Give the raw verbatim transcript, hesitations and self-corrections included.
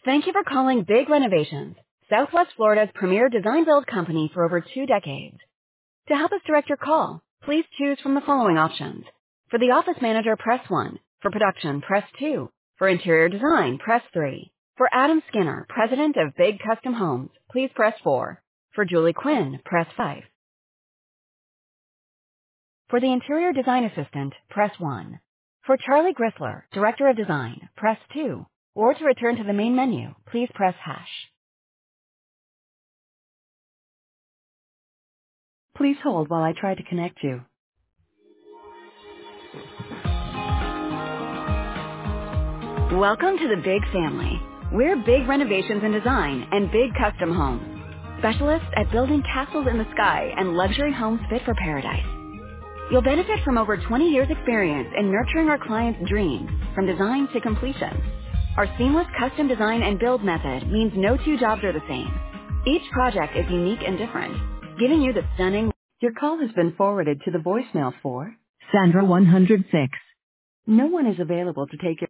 Thank you for calling Big Renovations, Southwest Florida's premier design-build company for over two decades. To help us direct your call, please choose from the following options. For the office manager, press one. For production, press two. For interior design, press three. For Adam Skinner, president of Big Custom Homes, please press four. For Julie Quinn, press five. For the interior design assistant, press one. For Charlie Grissler, director of design, press two. Or to return to the main menu, please press hash. Please hold while I try to connect you. Welcome to the Big family. We're Big Renovations and Design and Big Custom Homes, specialists at building castles in the sky and luxury homes fit for paradise. You'll benefit from over twenty years experience in nurturing our clients' dreams from design to completion. Our seamless custom design and build method means no two jobs are the same. Each project is unique and different, giving you the stunning... Your call has been forwarded to the voicemail for Sandra one hundred six. No one is available to take your...